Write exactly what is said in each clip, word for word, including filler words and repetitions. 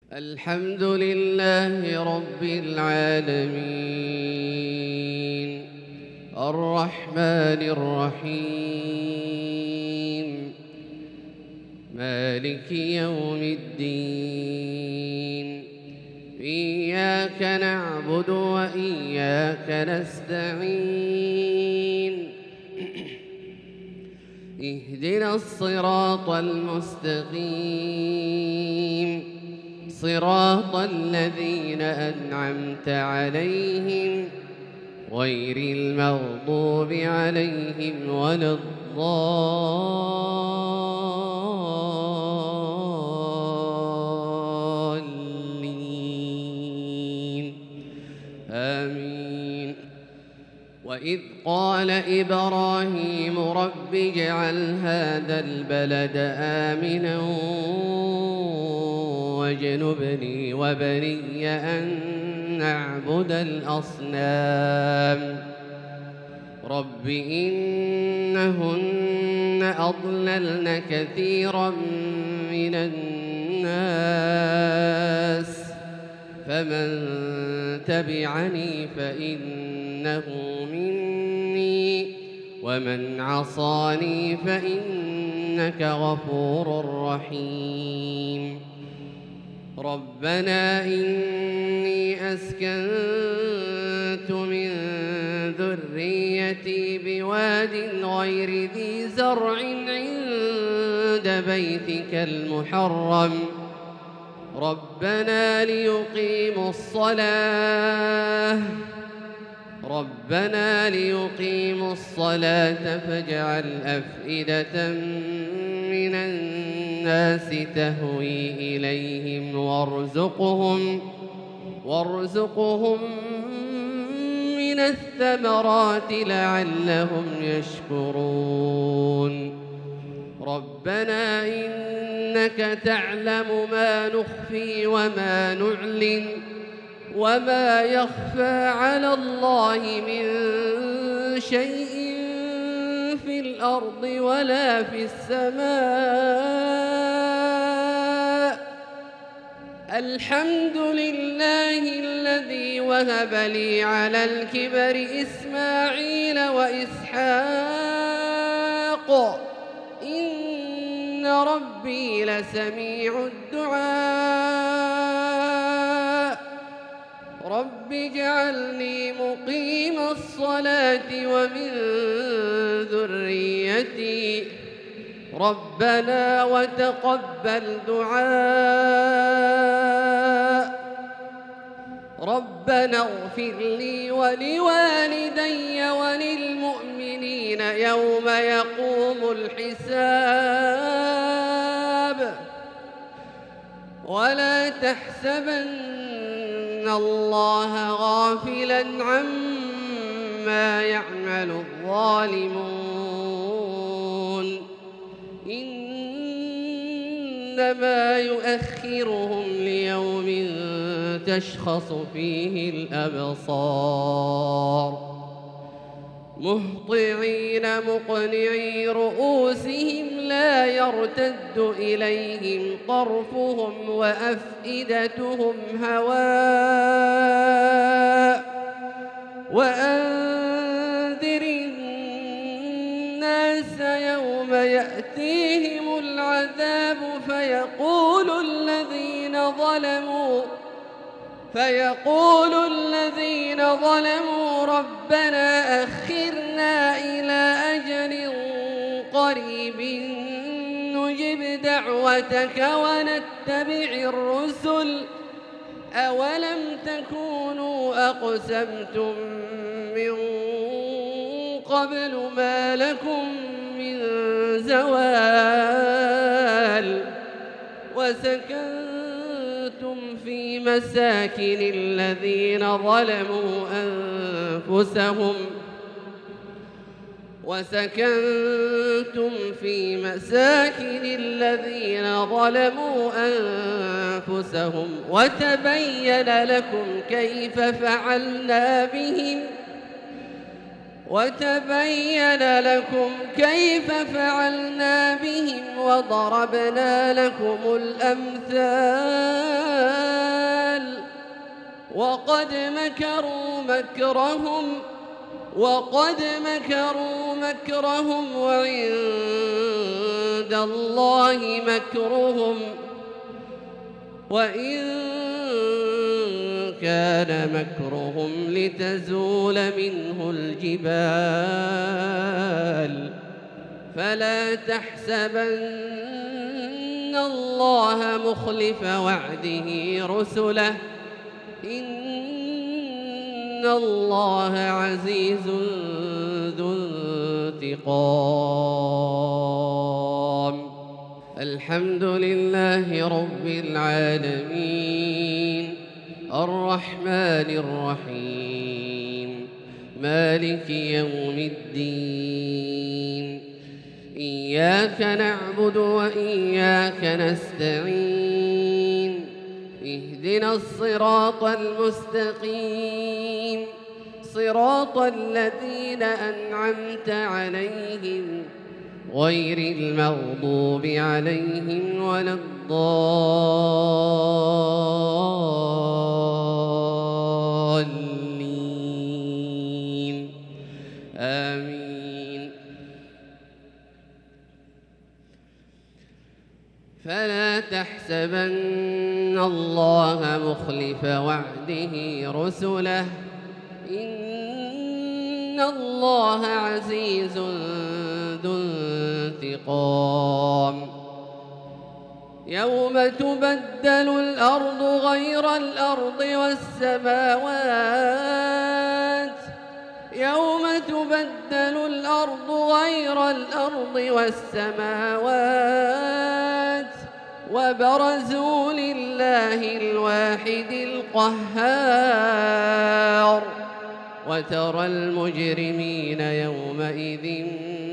الحمد لله رب العالمين الرحمن الرحيم مالك يوم الدين إياك نعبد وإياك نستعين اهدنا الصراط المستقيم صراط الذين أنعمت عليهم غير المغضوب عليهم ولا الضالين آمين. وإذ قال إبراهيم رب اجعل هذا البلد آمنا واجنبني وبني أن نعبد الأصنام رب إنهن أضللن كثيرا من الناس فمن تبعني فإنه مني ومن عصاني فإنك غفور رحيم. ربنا إني أسكنت من ذريتي بواد غير ذي زرع عند بيتك المحرم ربنا ليقيموا الصلاة ربنا ليقيموا الصلاة فاجعل أفئدة من الناس تهوي إليهم وارزقهم وارزقهم من الثمرات لعلهم يشكرون. ربنا إنك تعلم ما نخفي وما نعلن وما يخفى على الله من شيء في الأرض ولا في السماء. الحمد لله الذي وهب لي على الكبر إسماعيل وإسحاق إن ربي لسميع الدعاء. رب اجعلني مقيم الصلاة ومن ذريتي ربنا وتقبل دعاء. ربنا اغفر لي ولوالدي وللمؤمنين يوم يقوم الحساب. ولا تحسبن الله غافلا عما يعمل الظالمون إنما يؤخرهم ليوم تشخص فيه الأبصار مهطعين مقنعي رؤوسهم لا يرتد إليهم طرفهم وأفئدتهم هواء. وأنذر الناس يوم يأتيهم العذاب فيقول الذين ظلموا فيقول الذين ظلموا ربنا أخرنا إلى أجل قريب نجب دعوتك ونتبع الرسل أولم تكونوا أقسمتم من قبل ما لكم من زوال وسكنتم في مساكن الذين ظلموا أنفسهم وسكنتم في مساكن الذين ظلموا أنفسهم وتبين لكم كيف فعلنا بهم وتبين لكم كيف فعلنا بهم وضربنا لكم الأمثال وقد مكروا مكرهم وقد مكروا مكرهم وعند الله مكرهم وإن كان مكرهم لتزول منه الجبال فلا تحسبن الله مخلف وعده رسله إن الله عزيز ذو انتقام. الحمد لله رب العالمين الرحمن الرحيم مالك يوم الدين إياك نعبد وإياك نستعين اهدنا الصراط المستقيم صراط الذين أنعمت عليهم غير المغضوب عليهم ولا الضالين آمين. فلا تحسبن الله مخلف وعده رسله إن الله عزيز ذو انتقام. يوم تبدل الأرض غير الأرض والسماوات يوم تبدل الأرض غير الأرض والسماوات وبرزوا لله الواحد القهار وترى المجرمين يومئذ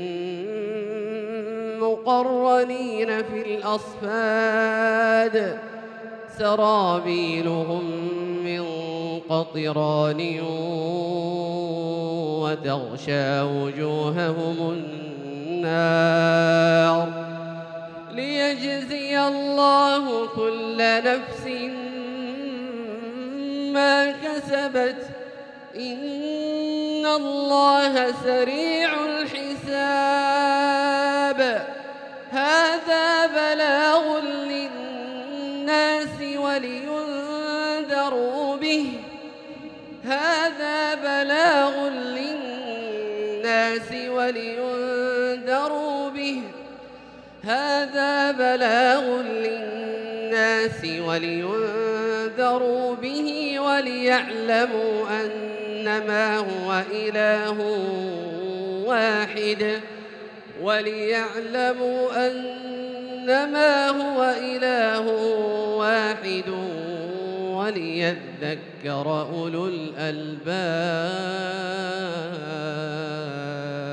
مقرنين في الأصفاد سرابيلهم من قطران وتغشى وجوههم النار ليجزي الله كل نفس ما كسبت إن الله سريع الحساب. هذا بلاغ للناس ولينذروا به هذا بلاغ للناس ولينذروا به هذا بلاغ للناس ولينذروا به وليعلموا أنما هو إله واحد وليعلموا أنما هو إله واحد وليذكر أولو الألباب.